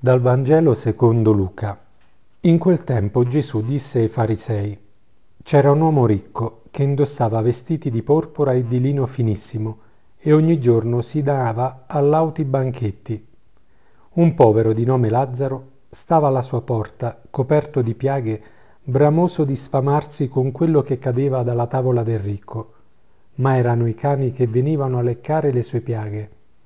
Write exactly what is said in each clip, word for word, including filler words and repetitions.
Dal Vangelo secondo Luca. In quel tempo Gesù disse ai farisei: C'era un uomo ricco che indossava vestiti di porpora e di lino finissimo e ogni giorno si dava a lauti banchetti. Un povero di nome Lazzaro stava alla sua porta, coperto di piaghe, bramoso di sfamarsi con quello che cadeva dalla tavola del ricco, ma erano i cani che venivano a leccare le sue piaghe.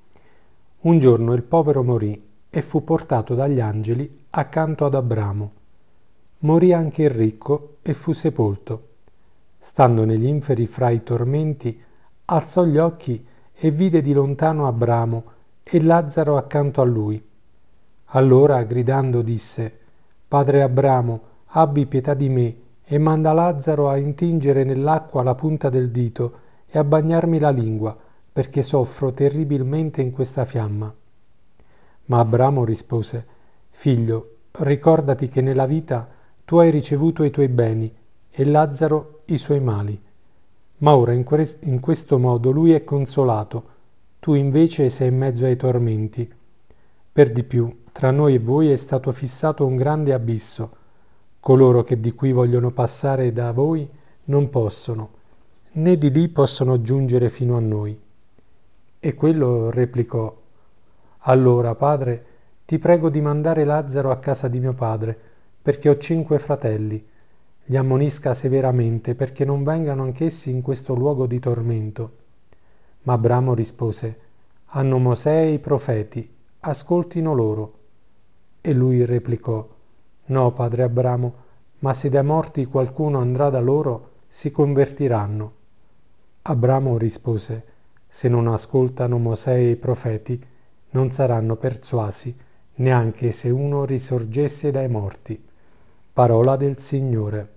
Un giorno il povero morì e fu portato dagli angeli accanto ad Abramo. Morì anche il ricco e fu sepolto. Stando negli inferi fra i tormenti, alzò gli occhi e vide di lontano Abramo e Lazzaro accanto a lui. Allora, gridando, disse: Padre Abramo, abbi pietà di me e manda Lazzaro a intingere nell'acqua la punta del dito e a bagnarmi la lingua, perché soffro terribilmente in questa fiamma. Ma Abramo rispose: Figlio, ricordati che nella vita tu hai ricevuto i tuoi beni e Lazzaro i suoi mali. Ma ora in, que- in questo modo lui è consolato, tu invece sei in mezzo ai tormenti. Per di più, tra noi e voi è stato fissato un grande abisso. Coloro che di qui vogliono passare da voi non possono, né di lì possono giungere fino a noi. E quello replicò: Allora, padre, ti prego di mandare Lazzaro a casa di mio padre, perché ho cinque fratelli. Li ammonisca severamente, perché non vengano anch'essi in questo luogo di tormento. Ma Abramo rispose: Hanno Mosè e i profeti, ascoltino loro. E lui replicò: No, padre Abramo, ma se dai morti qualcuno andrà da loro, si convertiranno. Abramo rispose: Se non ascoltano Mosè e i profeti, non saranno persuasi, neanche se uno risorgesse dai morti. Parola del Signore.